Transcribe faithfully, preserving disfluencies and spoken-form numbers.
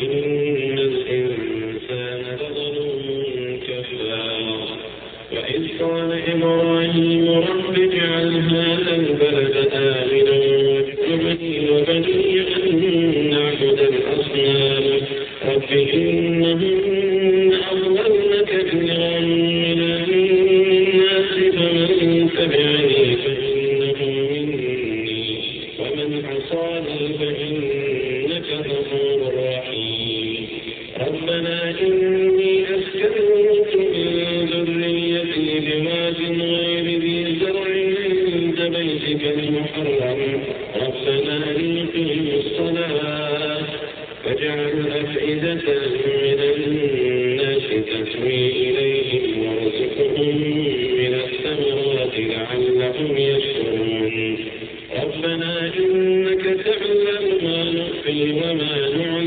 إن الإنسان لظلوم كفار وإذ قال إبراهيم رب اجعل هذا البلد آمنا واجنبني وبني أن نعبد الأصنام رب إنهن أضللن كثيرا من الناس فمن تبعني فإنه مني ومن عصاني فإنك غفور رحيم ربنا إني أسكنت من ذريتي بواد غير ذي زرع عند بيتك المحرم ربنا ليقيموا الصلاة فاجعل أفئدة من الناس تهوي إليهم وارزقهم من الثمرات لعلهم يشكرون ربنا إنك تعلم ما نخفي وما نعلم